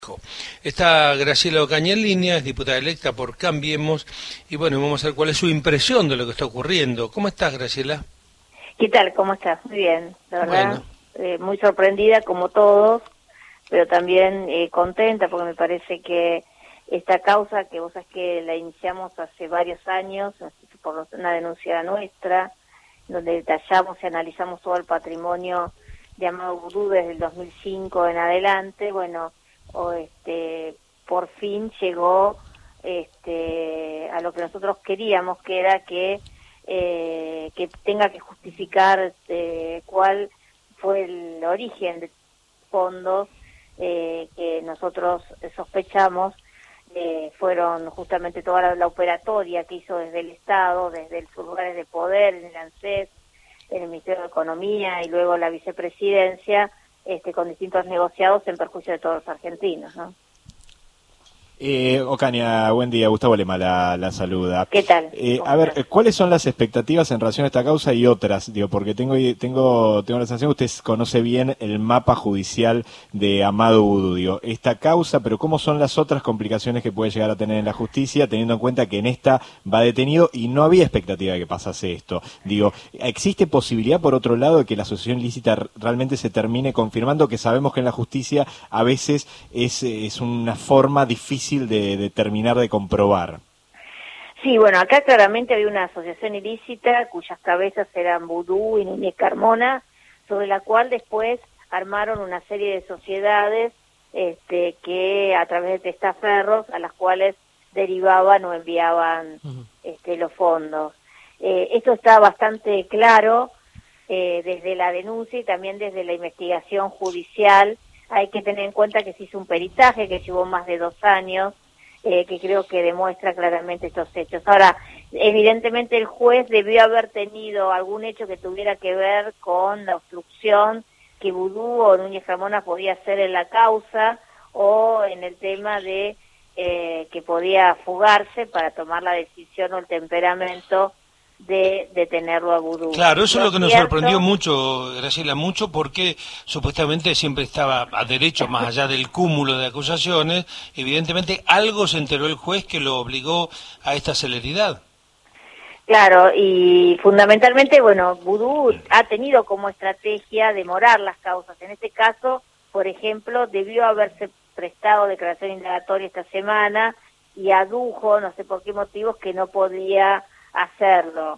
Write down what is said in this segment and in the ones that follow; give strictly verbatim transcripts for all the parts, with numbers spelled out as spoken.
Está Graciela Ocaña en línea, es diputada electa por Cambiemos, y bueno, vamos a ver cuál es su impresión de lo que está ocurriendo. ¿Cómo estás, Graciela? ¿Qué tal? ¿Cómo estás? Muy bien, la verdad, Bueno. eh, muy sorprendida como todos, pero también eh, contenta porque me parece que esta causa, que vos sabés que la iniciamos hace varios años, por una denuncia nuestra, donde detallamos y analizamos todo el patrimonio de Amado Vudú desde el dos mil cinco en adelante, bueno, o este por fin llegó este a lo que nosotros queríamos, que era que eh, que tenga que justificar eh, cuál fue el origen de fondos eh, que nosotros sospechamos eh, fueron justamente toda la, la operatoria que hizo desde el Estado, desde sus lugares de poder, en el ANSES, en el Ministerio de Economía y luego la vicepresidencia, Este, con distintos negociados en perjuicio de todos los argentinos, ¿no? Eh, Ocaña, buen día. Gustavo Lema la, la saluda. ¿Qué tal? Eh, a ver, estás? ¿Cuáles son las expectativas en relación a esta causa y otras? Digo, porque tengo tengo tengo la sensación que usted conoce bien el mapa judicial de Amado Vudú. Digo, esta causa, pero ¿cómo son las otras complicaciones que puede llegar a tener en la justicia, teniendo en cuenta que en esta va detenido y no había expectativa de que pasase esto? Digo, ¿existe posibilidad, por otro lado, de que la asociación ilícita realmente se termine confirmando? Que sabemos que en la justicia a veces es, es una forma difícil de, de terminar de comprobar. Sí, bueno, acá claramente había una asociación ilícita cuyas cabezas eran Vudú y Núñez Carmona, sobre la cual después armaron una serie de sociedades este, que a través de testaferros a las cuales derivaban o enviaban uh-huh. este, los fondos. Eh, esto está bastante claro eh, desde la denuncia y también desde la investigación judicial. Hay que tener en cuenta que se hizo un peritaje que llevó más de dos años, eh, que creo que demuestra claramente estos hechos. Ahora, evidentemente el juez debió haber tenido algún hecho que tuviera que ver con la obstrucción que Vudú o Núñez Carmona podía hacer en la causa, o en el tema de eh, que podía fugarse para tomar la decisión o el temperamento de detenerlo a Vudú. Claro, eso es lo que nos cierto... sorprendió mucho, Graciela, mucho, porque supuestamente siempre estaba a derecho, más allá del cúmulo de acusaciones. Evidentemente algo se enteró el juez que lo obligó a esta celeridad. Claro, y fundamentalmente, bueno, Vudú ha tenido como estrategia demorar las causas. En este caso, por ejemplo, debió haberse prestado declaración indagatoria esta semana y adujo, no sé por qué motivos, que no podía hacerlo.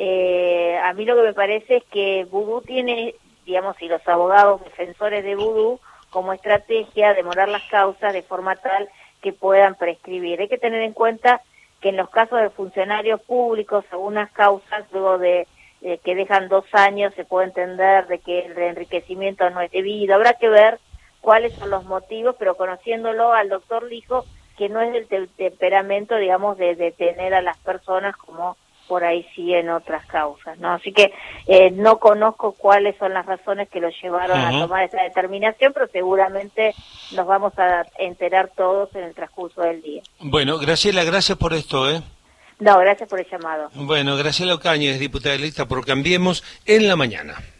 Eh, a mí lo que me parece es que Vudú tiene, digamos, y los abogados defensores de Vudú, como estrategia demorar las causas de forma tal que puedan prescribir. Hay que tener en cuenta que en los casos de funcionarios públicos, algunas causas, luego de, de que dejan dos años, se puede entender de que el enriquecimiento no es debido. Habrá que ver cuáles son los motivos, pero conociéndolo al doctor dijo que no es del te temperamento, digamos, de detener a las personas como por ahí sí en otras causas, ¿no? Así que eh, no conozco cuáles son las razones que lo llevaron uh-huh. a tomar esa determinación, pero seguramente nos vamos a enterar todos en el transcurso del día. Bueno, Graciela, gracias por esto, ¿eh? No, gracias por el llamado. Bueno, Graciela Ocaña es diputada electa por Cambiemos en la mañana.